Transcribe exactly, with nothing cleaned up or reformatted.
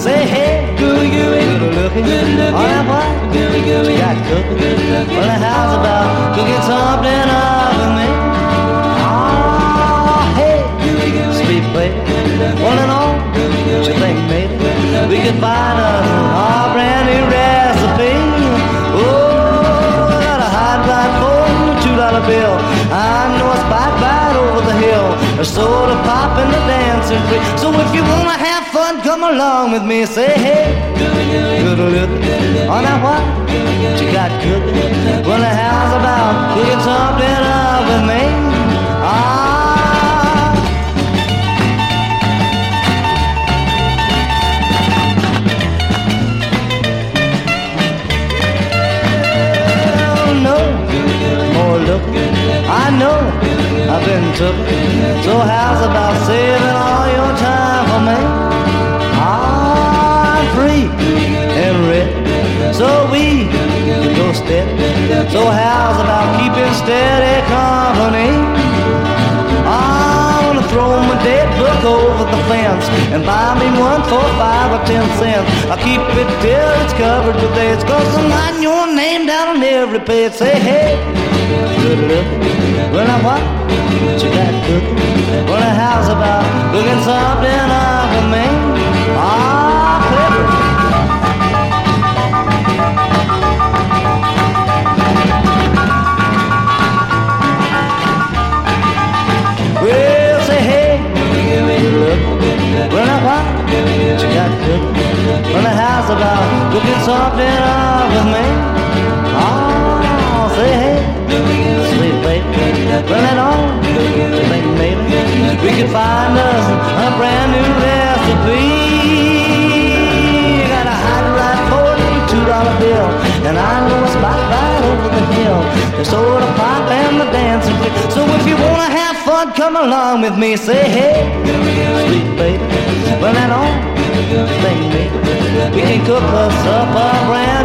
Say hey, good looking, all that what you got cooking. Well, the house about cooking something up with me. Oh, hey, sweet baby, well and all, what you think, maybe we could find a, a brand new recipe? Oh, I got a hot rod for a two dollar bill. I know a spot right over the hill. There's soda pop and the dancing free. So if you wanna have fun, come along with me. Say hey, good looking, on that what you got cooking. Well, the house about cooking something up with me. Ah. I know I've been took, so how's about saving all your time for me? I'm free and ready, so we can go steady. So how's about keeping steady company? I wanna throw my dead book over the fence and buy me one for five or ten cents. I'll keep it till it's covered with dates, 'cause I'm writing your name down on every page. Say hey, good looking, well now what you got cooking? Well, the house about cooking something up with me. Ah, clever. Well, say hey, good looking, well now what you got cooking? Well, the house about cooking something up with me. Ah, say hey, sweet baby, well and all, you think maybe we could find us a brand new recipe? Got a hot rod for a two dollar bill, and I know a spot right over the hill. There's soda pop and the dancing free. So if you wanna have fun, come along with me. Say hey, sweet baby, well and all, you think maybe we can cook us up a brand